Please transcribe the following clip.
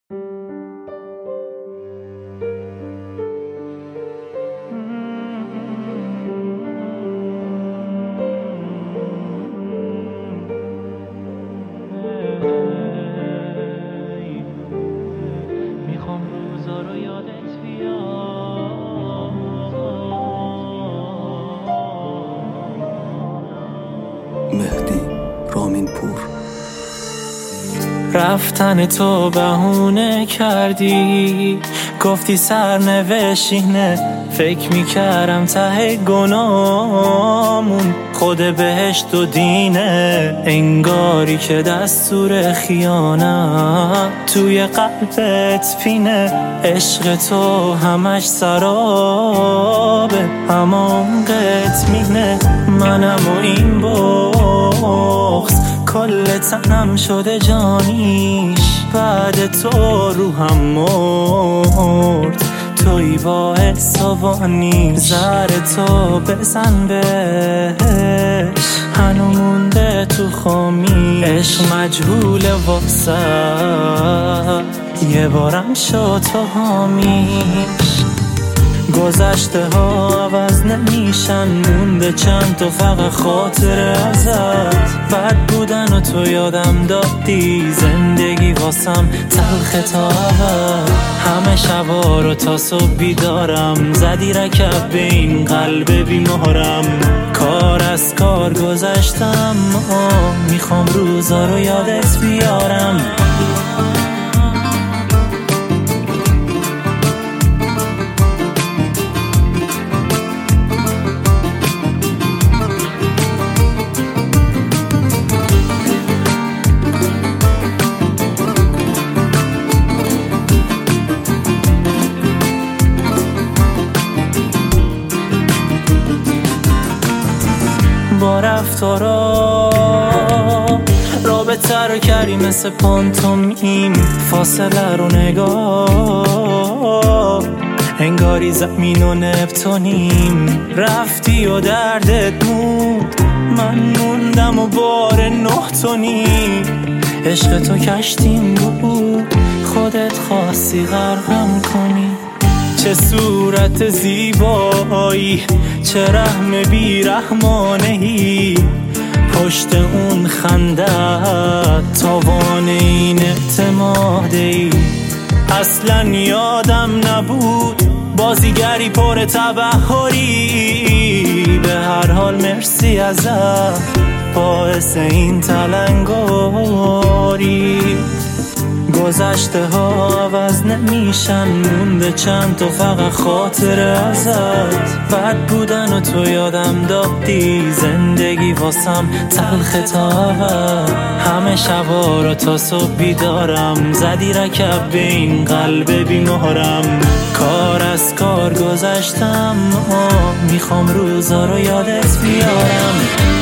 میخوام روزا رو یادت بیاد. مهدی رامین پور. رفتن تو بهونه کردی، گفتی سرنوشتینه. فکر میکردم ته گناهمون خود بهشت و دینه. انگاری که دستور خیانت توی قلبت پینه. عشق تو همش سرابه، همانقدر مینه. منم و این بغض کل تنم شده جانیش. بعد تو روحم مرد، توی باعث وانی. زهر تو بزن بهش، هنو مونده تو خامی. عشق مجهول واسه یه بارم شد تو حامیش. گذشته ها عوض نمیشن، مونده چند تا فقط خاطر ازت. بد بودن و تو یادم دادی، زندگی واسم تلخ تا ابد. همه شبا رو تا صبح بیدارم، زدی رکب به این قلب بیمارم. کار از کار گذشتم، میخوام روزا رو یادت بیارم. با رفتارا رابطه رو کردی مثل پانتومیم. فاصله رو نگاه، انگاری زمین و نپتونیم. رفتی و دردت موند، من موندم و بار 9 تونی. عشق تو کشتیم بود، خودت خواستی غرقم کنی. چه صورت زیبایی، چه رحم بیرحمانهی. پشت اون خندت تاوان این اعتمادی. اصلا یادم نبود بازیگری پر تبحری. به هر حال مرسی ازت، باعث این تلنگاری. گذشته ها عوض نمیشن، مونده چند تا فقط خاطر ازت. بد بودن و تو یادم دادی، زندگی واسم تلخ تا ابد. همه شبا رو تا صبح بیدارم، زدی رکب به این قلب بیمارم. کار از کار گذشتم، میخوام روزا رو یادت بیارم.